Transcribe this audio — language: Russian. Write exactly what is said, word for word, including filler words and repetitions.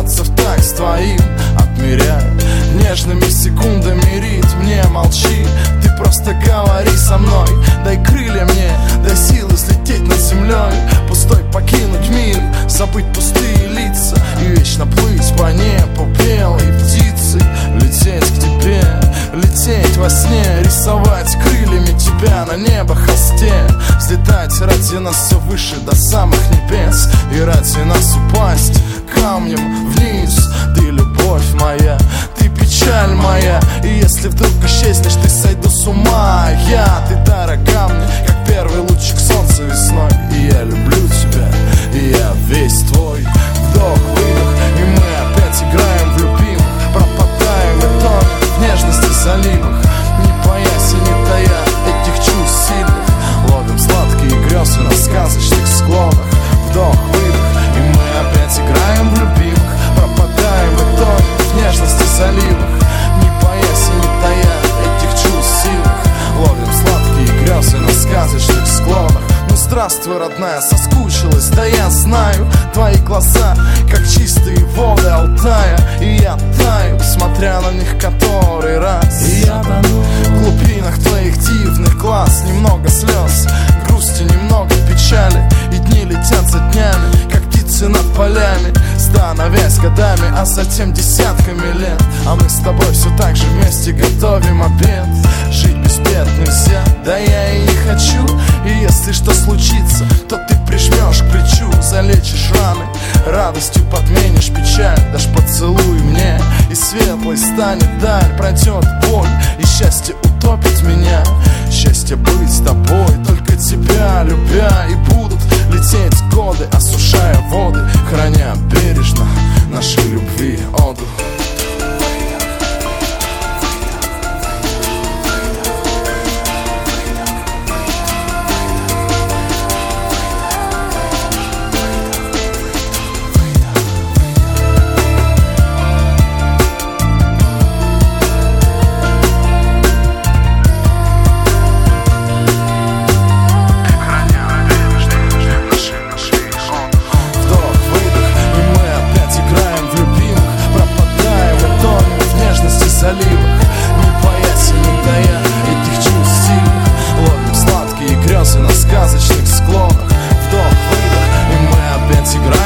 бьется в такт с твоим. Отмеряю нежными секундами ритм. Не молчи, ты просто говори со мной. Дай крылья мне, дай силы слететь над землей. Пустой покинуть мир, забыть пустые лица и вечно плыть по небу белой птицей. Лететь к тебе, лететь во сне, рисовать крыльями тебя на небо холсте. Взлетать ради нас все выше до самых небес, и ради нас упасть камнем вниз. Ты любовь моя, ты печаль моя, и если вдруг исчезнешь, ты сойду с ума. Я, ты дорога мне, как первый лучик солнца весной. И я люблю тебя, и я весь твой. Вдох-выдох, и мы опять играем в любимых. Пропадаем и тонем в нежности заливах, не боясь и не тая этих чувств сильных. Ловим сладкие грезы на сказочных склонах. Вдох-выдох, и мы опять играем в любимых. Пропадаем и тонем в нежности заливах, не боясь и не тая этих чувств сильных. Ловим сладкие грезы на сказочных склонах. Ну здравствуй, родная, соскучилась, да я знаю. Твои глаза, как чистые воды Алтая, и я таю, смотря на них который раз. И я тону в глубинах твоих дивных глаз. Немного слез, грусти, немного печали, и дни летят за днями, как птицы над полями, становясь годами, а затем десятками лет. А мы с тобой все так же вместе готовим обед. Жить без бед нельзя, да я и не хочу. И если что случится, то ты прижмешь к плечу, залечишь раны, радостью подменишь печаль. Дашь поцелуй мне, и светлой станет даль. Пройдет боль, и счастье утопит меня. Счастье быть с тобой, только тебя любя. И будут лететь годы, осушая воды, храня бережно нашей любви оду. На сказочных склонах. Вдох-выдох, и мы опять играем